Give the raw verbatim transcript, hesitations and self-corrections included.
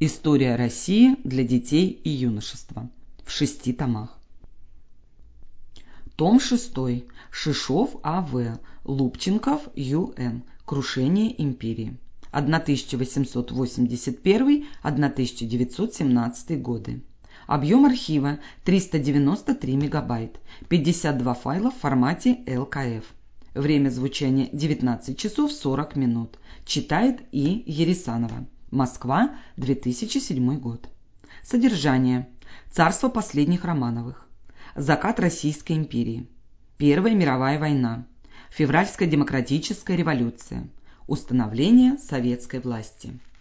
История России для детей и юношества в шести томах. Том шестой. Шишов А В. Лубченков Ю Н. Крушение империи. тысяча восемьсот восемьдесят первый — тысяча девятьсот семнадцатый годы. Объем архива триста девяносто три мегабайт, пятьдесят два файла в формате Л К Ф. Время звучания девятнадцать часов сорок минут. Читает И. Ересанова. Москва, две тысячи седьмой год. Содержание. Царство последних Романовых. Закат Российской империи. Первая мировая война. Февральская демократическая революция. Установление советской власти.